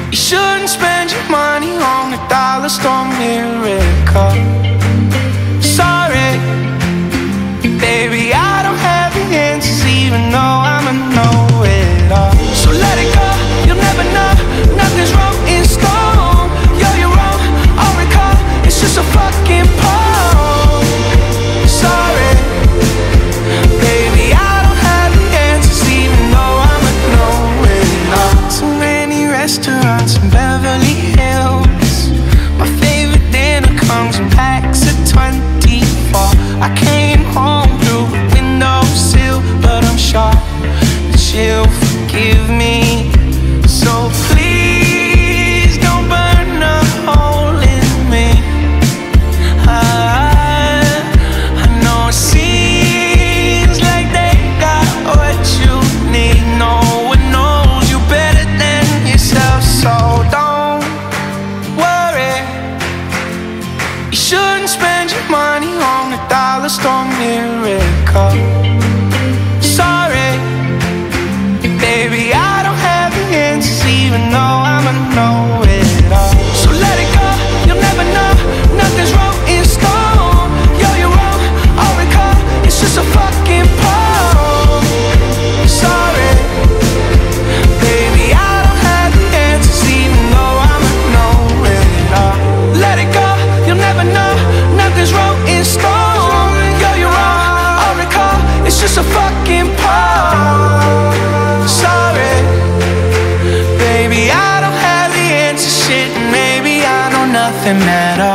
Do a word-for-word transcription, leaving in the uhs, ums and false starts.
You shouldn't spend your money on a dollar store miracle. Sorry, baby, I don't have the answers, even though I'ma know it all. So let it go, you'll never know. Nothing's wrong in stone. Yo, you're wrong, I'll recall. It's just a fucking poem. Sorry, baby, I don't have the answers, even though I'ma know it all. Too many restaurants in Beverly Hills. My favorite dinner comes in packs of twenty-four. I came home through a windowsill, but I'm sure that she'll forgive me. So please don't burn a hole in me. I, I know it seems like they got what you need. No one knows you better than yourself, so don't worry. You shouldn't spend your money on a dollar store miracle. Sorry, baby, I don't have the answers, even though I'ma know it all. So let it go, you'll never know. Nothing's wrong in stone. Yo, you're wrong, I'll recall. It's just a fucking poem. Sorry, baby, I don't have the answers, even though I'ma know it all. Let it go, you'll never know. Nothing's wrong in stone. Yo, you're wrong, I'll recall. It's just a fucking poem. Sorry, baby, I don't have the answer, shit. Maybe I know nothing at all.